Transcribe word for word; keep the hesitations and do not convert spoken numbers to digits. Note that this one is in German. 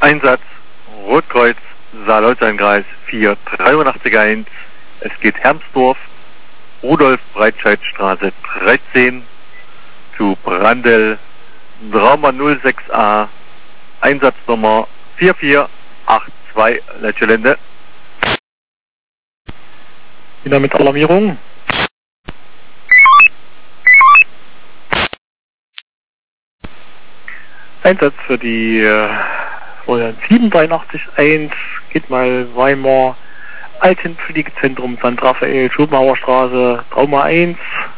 Einsatz Rotkreuz, Saarleutenkreis vier drei acht eins. Es geht Hermsdorf, Rudolf-Breitscheid-Straße dreizehn zu Brandl, Drama null sechs a, Einsatznummer vier vier acht zwei, Letschelende. Wieder mit Alarmierung. Einsatz für die äh, sieben drei acht eins, geht mal Weimar, Altenpflegezentrum Sankt Raphael, Schopenhauer Straße, Trauma eins.